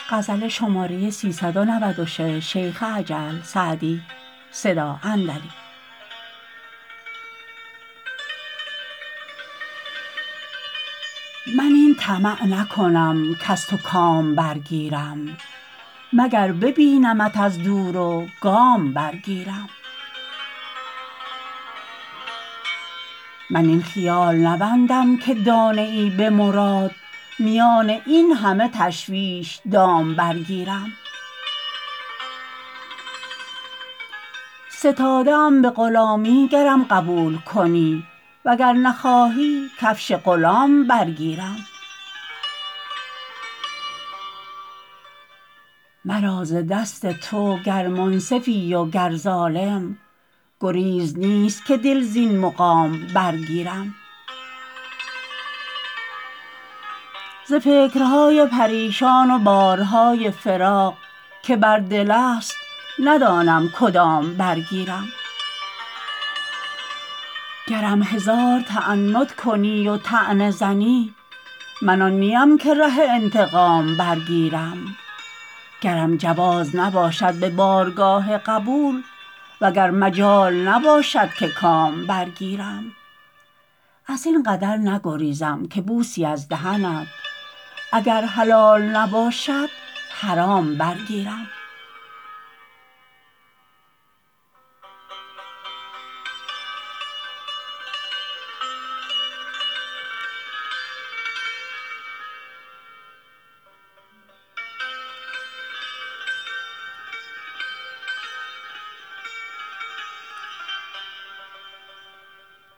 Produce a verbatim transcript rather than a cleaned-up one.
من این طمع نکنم کز تو کام برگیرم مگر ببینمت از دور و گام برگیرم من این خیال نبندم که دانه ای به مراد میان این همه تشویش دام برگیرم ستاده ام به غلامی گرم قبول کنی وگر نخواهی کفش غلام برگیرم مرا ز دست تو گر منصفی و گر ظالم گریز نیست که دل زین مقام برگیرم ز فکرهای پریشان و بارهای فراق که بر دل است ندانم کدام برگیرم گرم هزار تعنت کنی و طعنه زنی من آن نیم که ره انتقام برگیرم گرم جواز نباشد به بارگاه قبول وگر مجال نباشد که کام برگیرم ازین قدر نگریزم که بوسی از دهنت اگر حلال نباشد حرام برگیرم